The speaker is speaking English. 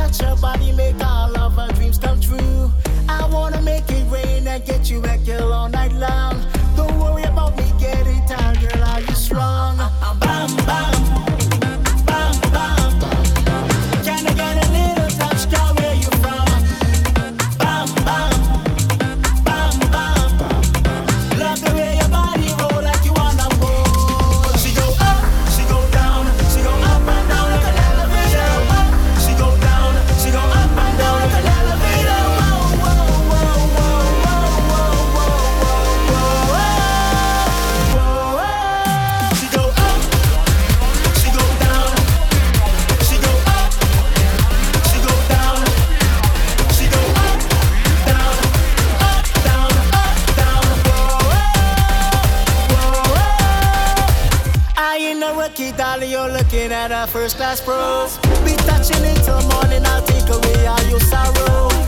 touch her body, make all of her dreams come true. I wanna make it rain and get you back here all night long. Don't worry about me getting tired, girl, are you strong? Bam, bam, bam, bam. Can I get a little touch, girl, where you from? Bam, bam, bam, bam. Love the way your body roll like you wanna roll. She go up, she go down, she go up and down like an elevator. Up, she go down, she go up and down like an elevator. Whoa, whoa, whoa, whoa, whoa, whoa, whoa, whoa, whoa, whoa. She go up, she go down, she go up, she go down, she go up, down, up, down, up, down. I ain't no rookie, darling, you're looking at a first class pro. Be touching it till morning, I'll take away all your sorrow.